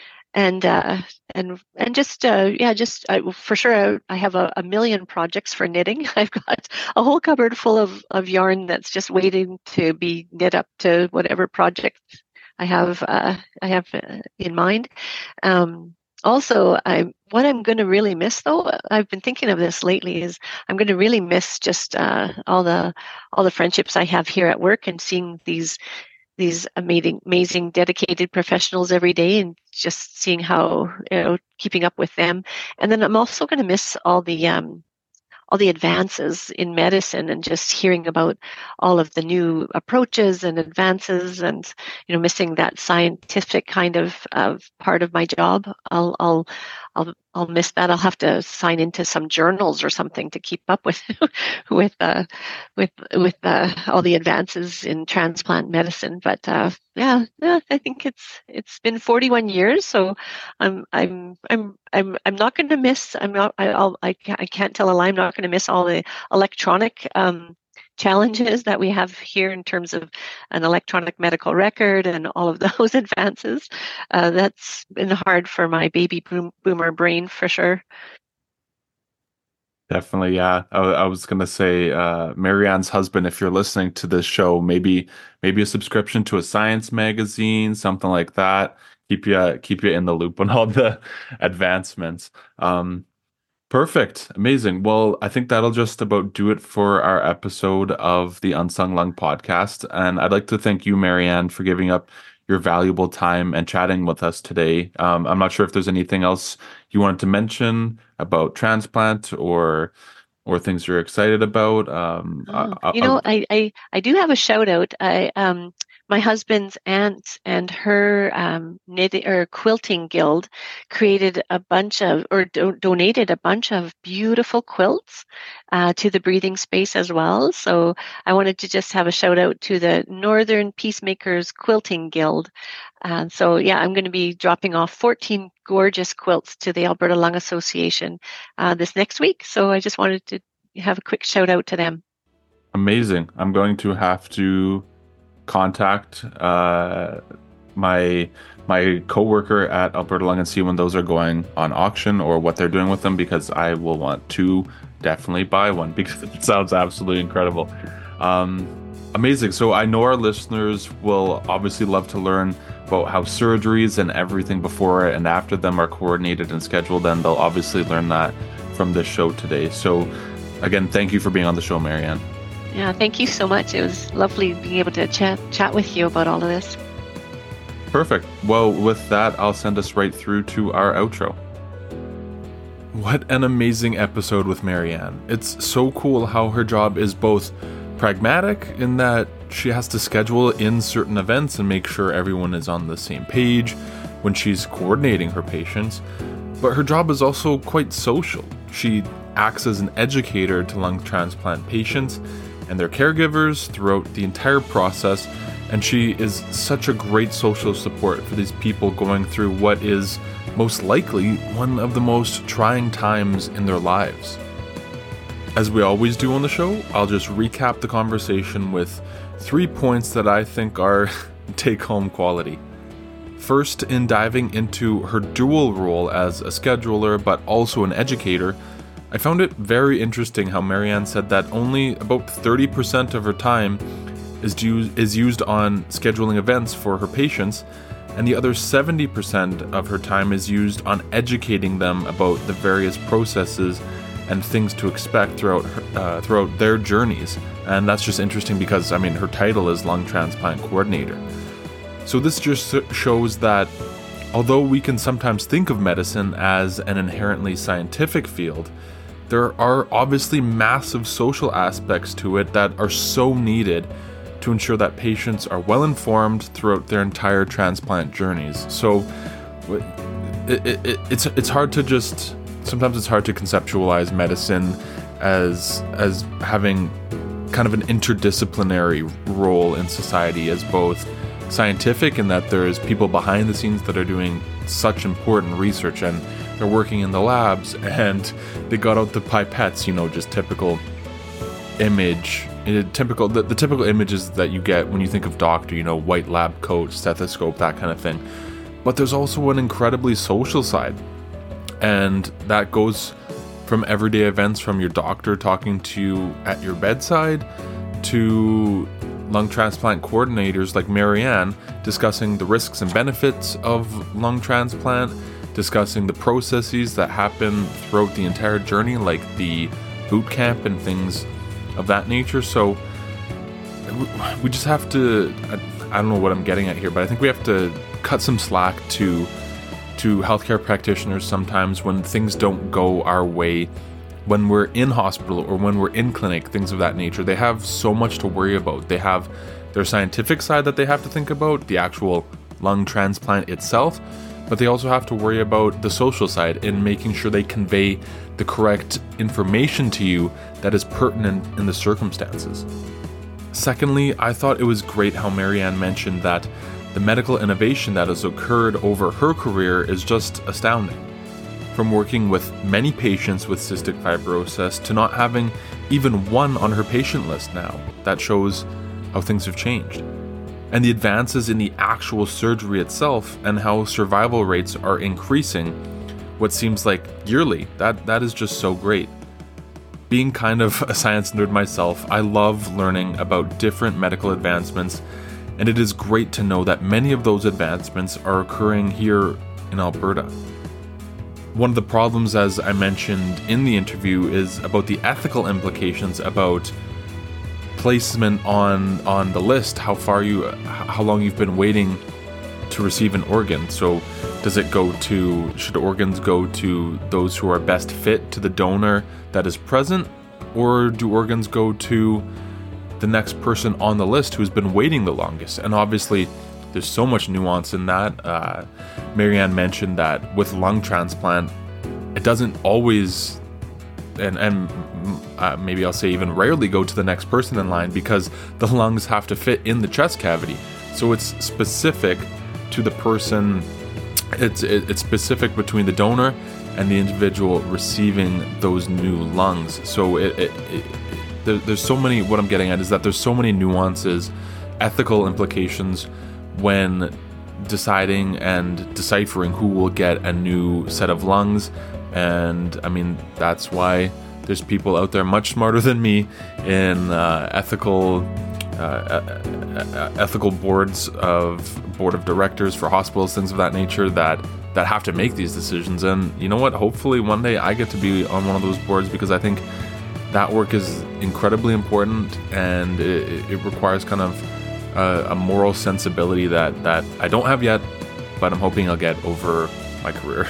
Speaker 2: and uh, and and just uh, yeah, just I, for sure, I, I have a, a million projects for knitting. I've got a whole cupboard full of of yarn that's just waiting to be knit up to whatever project I have uh, I have uh, in mind. Um, also, I what I'm going to really miss, though, I've been thinking of this lately, is I'm going to really miss just uh, all the all the friendships I have here at work and seeing these these amazing, amazing, dedicated professionals every day, and just seeing how, you know, keeping up with them. And then I'm also going to miss all the um, all the advances in medicine and just hearing about all of the new approaches and advances, and, you know, missing that scientific kind of, of part of my job. I'll I'll I'll I'll miss that. I'll have to sign into some journals or something to keep up with with uh, with with uh, all the advances in transplant medicine. But uh, yeah, yeah, I think it's it's been forty-one years, so I'm I'm I'm I'm I'm not going to miss. I'm not. I, I'll I can't, I can't tell a lie. I'm not going to miss all the electronic um, challenges that we have here in terms of an electronic medical record and all of those advances. Uh, that's been hard for my baby boom, boomer brain for sure.
Speaker 1: Definitely, yeah. I, I was gonna say, uh, Marianne's husband, if you're listening to this show, maybe maybe a subscription to a science magazine, something like that. Keep you keep you in the loop on all the advancements. Um, Perfect. Amazing. Well, I think that'll just about do it for our episode of the Unsung Lung podcast. And I'd like to thank you, Marianne, for giving up your valuable time and chatting with us today. Um, I'm not sure if there's anything else you wanted to mention about transplant or or things you're excited about. Um,
Speaker 2: Oh,
Speaker 1: I,
Speaker 2: you
Speaker 1: I,
Speaker 2: know, I, I, I do have a shout out. I um my husband's aunt and her um knitting or quilting guild created a bunch of or do, donated a bunch of beautiful quilts uh, to the breathing space as well. So I wanted to just have a shout out to the Northern Peacemakers Quilting Guild. Uh, so yeah, I'm going to be dropping off fourteen gorgeous quilts to the Alberta Lung Association uh, this next week. So I just wanted to have a quick shout out to them.
Speaker 1: Amazing. I'm going to have to contact uh, my my coworker at Alberta Lung and see when those are going on auction or what they're doing with them, because I will want to definitely buy one because it sounds absolutely incredible. Um, amazing. So I know our listeners will obviously love to learn about how surgeries and everything before and after them are coordinated and scheduled, and they'll obviously learn that from this show today. So again, thank you for being on the show, Marianne.
Speaker 2: Yeah, thank you so much. It was lovely being able to chat chat with you about all of this.
Speaker 1: Perfect. Well, with that, I'll send us right through to our outro. What an amazing episode with Marianne. It's so cool how her job is both pragmatic in that she has to schedule in certain events and make sure everyone is on the same page when she's coordinating her patients, but her job is also quite social. She acts as an educator to lung transplant patients, and their caregivers throughout the entire process, and she is such a great social support for these people going through what is most likely one of the most trying times in their lives. As we always do on the show, I'll just recap the conversation with three points that I think are take-home quality. First, in diving into her dual role as a scheduler but also an educator, I found it very interesting how Marianne said that only about thirty percent of her time is, due, is used on scheduling events for her patients, and the other seventy percent of her time is used on educating them about the various processes and things to expect throughout her, uh, throughout their journeys. And that's just interesting because, I mean, her title is lung transplant coordinator. So this just shows that although we can sometimes think of medicine as an inherently scientific field, there are obviously massive social aspects to it that are so needed to ensure that patients are well informed throughout their entire transplant journeys. So it, it, it, it's it's hard to just sometimes it's hard to conceptualize medicine as as having kind of an interdisciplinary role in society, as both scientific in that there's people behind the scenes that are doing such important research and they're working in the labs and they got out the pipettes, you know, just typical image, typical the, the typical images that you get when you think of doctor, you know, white lab coat, stethoscope, that kind of thing. But there's also an incredibly social side, and that goes from everyday events, from your doctor talking to you at your bedside to lung transplant coordinators like Marianne discussing the risks and benefits of lung transplant, discussing the processes that happen throughout the entire journey, like the boot camp and things of that nature. So we just have to, I don't know what I'm getting at here, but I think we have to cut some slack to to healthcare practitioners sometimes when things don't go our way, when we're in hospital or when we're in clinic, things of that nature. They have so much to worry about. They have their scientific side that they have to think about, the actual lung transplant itself, but they also have to worry about the social side in making sure they convey the correct information to you that is pertinent in the circumstances. Secondly, I thought it was great how Marianne mentioned that the medical innovation that has occurred over her career is just astounding. From working with many patients with cystic fibrosis to not having even one on her patient list now. That shows how things have changed. And the advances in the actual surgery itself and how survival rates are increasing, what seems like yearly, that, that is just so great. Being kind of a science nerd myself, I love learning about different medical advancements, and it is great to know that many of those advancements are occurring here in Alberta. One of the problems, as I mentioned in the interview, is about the ethical implications about placement on on the list, how far you, how long you've been waiting to receive an organ. So does it go to, should organs go to those who are best fit to the donor that is present, or do organs go to the next person on the list who's been waiting the longest? And obviously there's so much nuance in that. Uh, Marianne mentioned that with lung transplant, it doesn't always, and, and uh, maybe I'll say even rarely, go to the next person in line because the lungs have to fit in the chest cavity. So it's specific to the person, it's, it, it's specific between the donor and the individual receiving those new lungs. So it, it, it, there, there's so many, what I'm getting at is that there's so many nuances, ethical implications when deciding and deciphering who will get a new set of lungs. And I mean, that's why there's people out there much smarter than me in uh, ethical uh, ethical boards of board of directors for hospitals, things of that nature, that that have to make these decisions. And you know what, hopefully one day I get to be on one of those boards, because I think that work is incredibly important, and it, it requires kind of a, a moral sensibility that that I don't have yet, but I'm hoping I'll get over my career.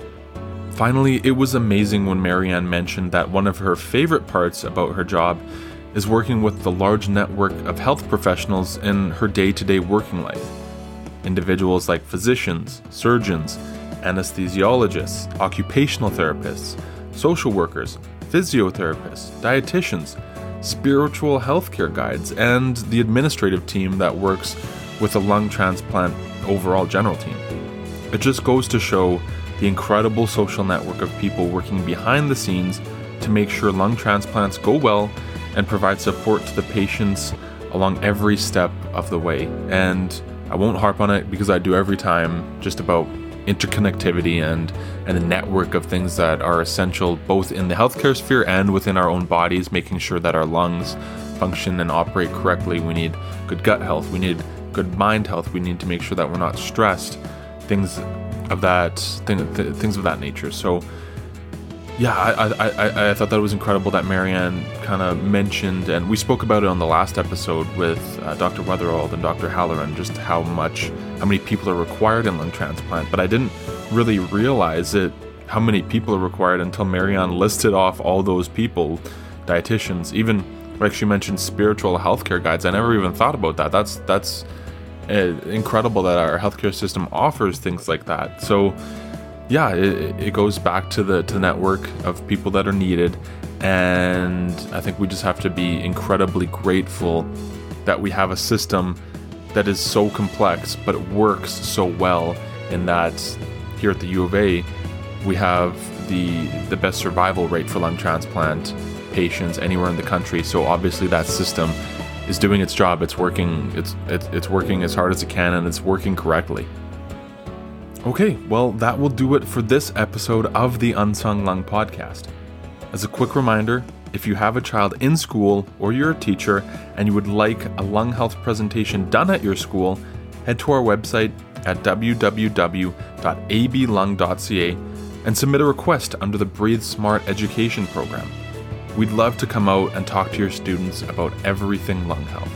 Speaker 1: Finally, it was amazing when Marianne mentioned that one of her favorite parts about her job is working with the large network of health professionals in her day-to-day working life. Individuals like physicians, surgeons, anesthesiologists, occupational therapists, social workers, physiotherapists, dietitians, spiritual healthcare guides, and the administrative team that works with the lung transplant overall general team. It just goes to show the incredible social network of people working behind the scenes to make sure lung transplants go well and provide support to the patients along every step of the way. And I won't harp on it because I do every time, just about interconnectivity and and the network of things that are essential both in the healthcare sphere and within our own bodies, making sure that our lungs function and operate correctly. We need good gut health, we need good mind health, we need to make sure that we're not stressed, things of that thing, th- things of that nature. So yeah, I, I, I, I thought that was incredible that Marianne kind of mentioned, and we spoke about it on the last episode with uh, Doctor Weatherald and Doctor Halloran, just how much, how many people are required in lung transplant. But I didn't really realize it, how many people are required until Marianne listed off all those people, dietitians, even like she mentioned spiritual healthcare guides. I never even thought about that. That's that's uh, incredible that our healthcare system offers things like that. So yeah, it, it goes back to the to the network of people that are needed, and I think we just have to be incredibly grateful that we have a system that is so complex but it works so well, in that here at the U of A we have the the best survival rate for lung transplant patients anywhere in the country. So obviously that system is doing its job. It's working. It's it's, it's working as hard as it can, and it's working correctly. Okay, well, that will do it for this episode of the Unsung Lung Podcast. As a quick reminder, if you have a child in school or you're a teacher and you would like a lung health presentation done at your school, head to our website at w w w dot a b lung dot c a and submit a request under the Breathe Smart education program. We'd love to come out and talk to your students about everything lung health.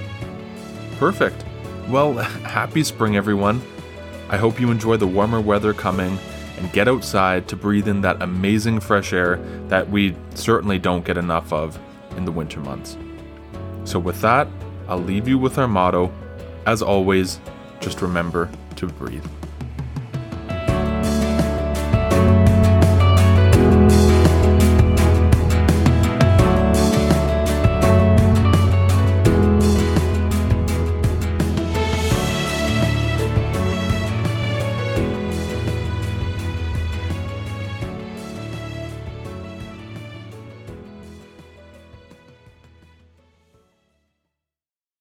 Speaker 1: Perfect. Well, happy spring, everyone. I hope you enjoy the warmer weather coming and get outside to breathe in that amazing fresh air that we certainly don't get enough of in the winter months. So with that, I'll leave you with our motto. As always, just remember to breathe.